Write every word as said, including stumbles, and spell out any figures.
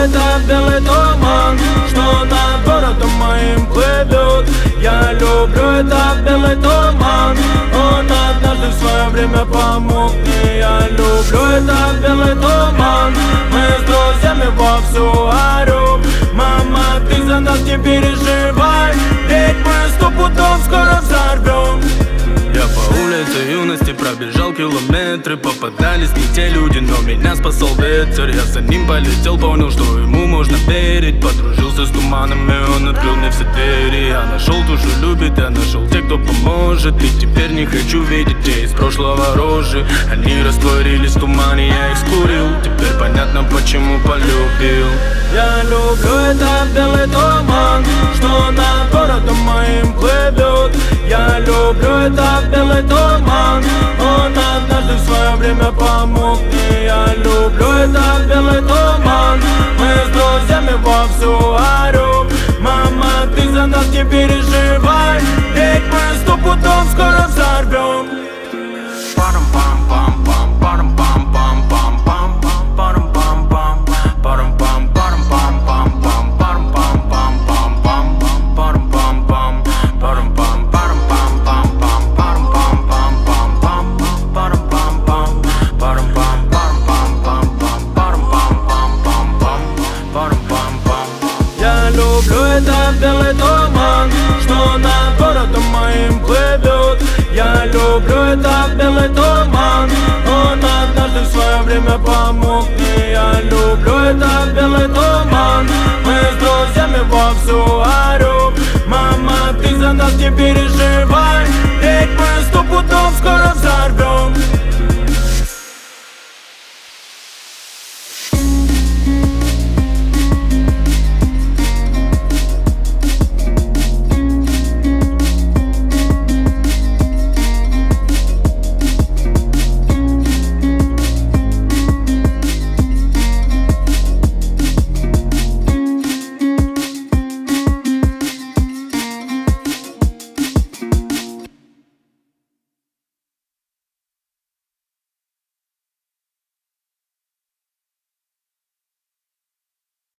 этот белый туман, что над городом моим плывет. Я люблю этот белый туман, он однажды в свое время помог мне. Я люблю этот белый туман, мы с друзьями вовсю орем. Мама, ты за нас не переживай, ведь мы сто пудов скоро взорвем. Я по улице юности пробежал километры. Попадались не те люди, но меня спасал ветер. Я за ним полетел, понял, что ему можно верить. Подружился с туманами, он открыл мне все двери. Я нашел ту, что любит, я нашел тех, кто поможет. И теперь не хочу видеть те из прошлого рожи. Они растворились в тумане, я их скурил. Теперь понятно, почему полюбил. Я люблю этот белый туман, что над городом моим плывет. Я люблю этот белый туман, он однажды в свое время помог мне. Я люблю этот белый туман, мы с друзьями вовсю орем. Мама, ты за нас не переживай, ведь мы сто пудов скоро взорвем. Я люблю этот белый туман, что над городом моим плывет. Я люблю этот белый туман, он однажды в свое время помог мне. Я люблю этот белый туман, мы с друзьями вовсю орем. Мама, ты за нас не переживай.